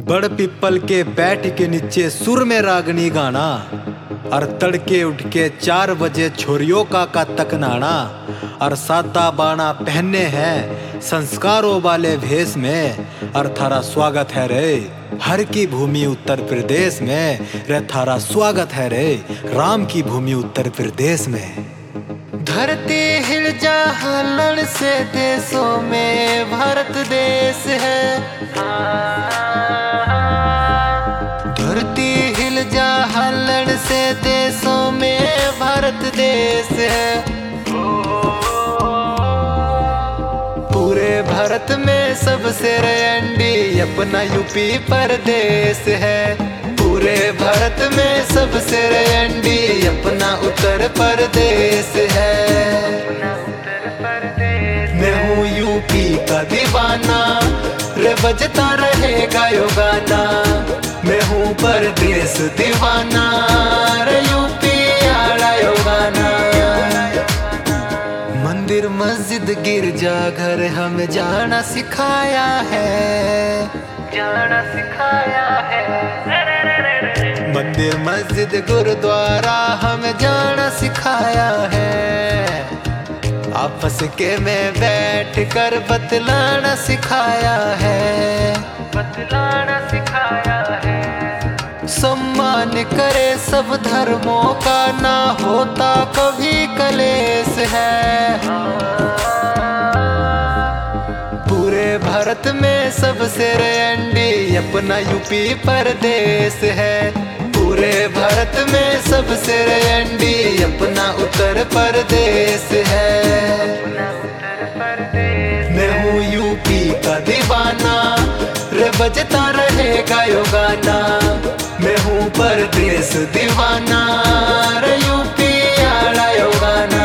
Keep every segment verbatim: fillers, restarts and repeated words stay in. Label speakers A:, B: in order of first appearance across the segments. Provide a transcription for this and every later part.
A: बड़ पिपल के बैठ के नीचे सुर में रागनी गाना, और तड़के उठ के चार बजे छोरियों का का तक नाना, और साता बाना पहने हैं संस्कारों वाले भेष में, और थारा स्वागत है रे हर की भूमि उत्तर प्रदेश में, रे थारा स्वागत है रे राम की भूमि उत्तर प्रदेश में। धरती हिल जा हलन से देशों में भारत देश है, धरती हिल जा हलन से देशों में भारत देश है। पूरे भारत में सबसे रैंडी अपना यूपी प्रदेश है, पूरे भारत में सबसे रैंडी अपना उत्तर प्रदेश है। मैं हूँ यूपी का दीवाना, रे बजता रहेगा यो गाना, मैं हूँ परदेश दीवाना, रे यूपी आड़ा यो गाना। मंदिर मस्जिद गिरजा घर हमें जाना सिखाया है, जाना सिखाया है। मंदिर मस्जिद गुरुद्वारा हमें जाना सिखाया है, आपस के में बैठ कर बतलाना सिखाया है, बतलाना सिखाया है। सम्मान करे सब धर्मों का, ना होता कभी कलेश है। पूरे भारत में सबसे रैंडी अपना यूपी प्रदेश है, पूरे भारत में सबसे रैंडी अपना उत्तर प्रदेश है। मैं हूँ यूपी का दीवाना, रे बजता रहेगा यो गाना, मैं हूँ परदेश दीवाना, रे यूपी आड़ा यो गाना।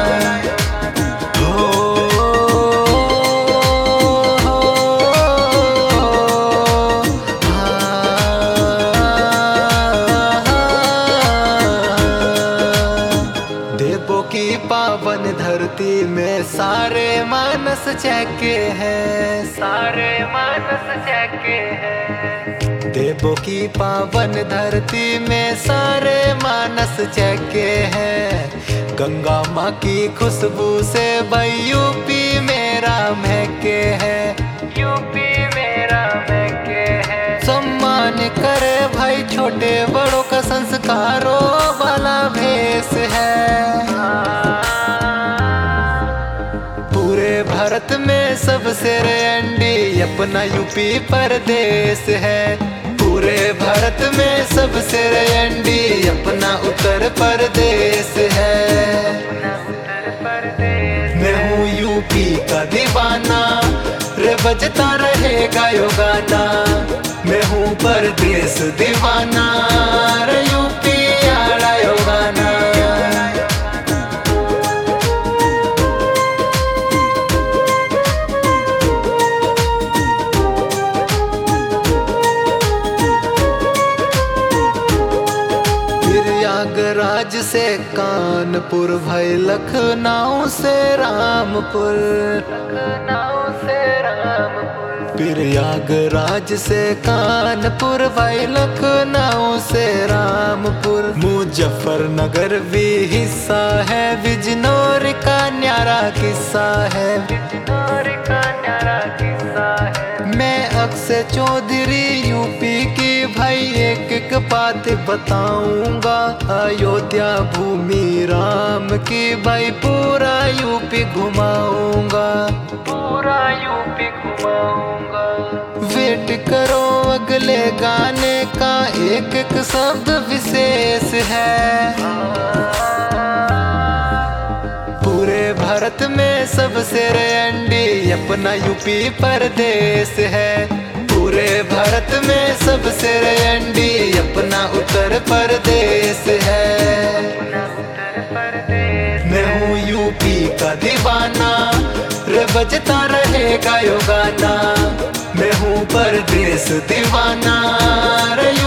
A: की पावन धरती में सारे मानस चहके हैं, सारे मानस चहके हैं। देवों की पावन धरती में सारे मानस चहके हैं, गंगा माँ की खुशबू से भाई यूपी मेरा महके है, यूपी मेरा महके है। सम्मान करे भाई छोटे बड़ों का, संस्कारों वाला भेष है। पूरे भारत में सबसे रैंडी अपना यूपी प्रदेश है, पूरे भारत में सबसे रैंडी अपना उत्तर प्रदेश है। मैं हूँ यूपी का दीवाना, रे बजता रहेगा यो गाना, मैं हूँ परदेश दीवाना, रे यूपी आड़ा यो गाना। प्रयागराज से कानपुर भाई, लखनऊ से रामपुर, लखनऊ से रामपुर। प्रयागराज से कानपुर भाई, लखनऊ से रामपुर। मुजफ्फरनगर भी हिस्सा है, बिजनौर का न्यारा किस्सा है, बिजनौर का न्यारा किस्सा है। मैं अक्षय चौधरी यूपी की भाई एक एक बात बताऊंगा, अयोध्या भूमि राम की भाई पूरा यूपी घुमाऊंगा, पूरा यूपी घुमाऊंगा। वेट करो अगले गाने का, एक एक शब्द विशेष है। पूरे भारत में सबसे रैंडी अपना यूपी प्रदेश है, पूरे भारत में सबसे रैंडी अपना उत्तर प्रदेश है। मैं हूँ यूपी का दीवाना, रे बजता रहेगा यो गाना, मैं हूँ परदेश दीवाना, रे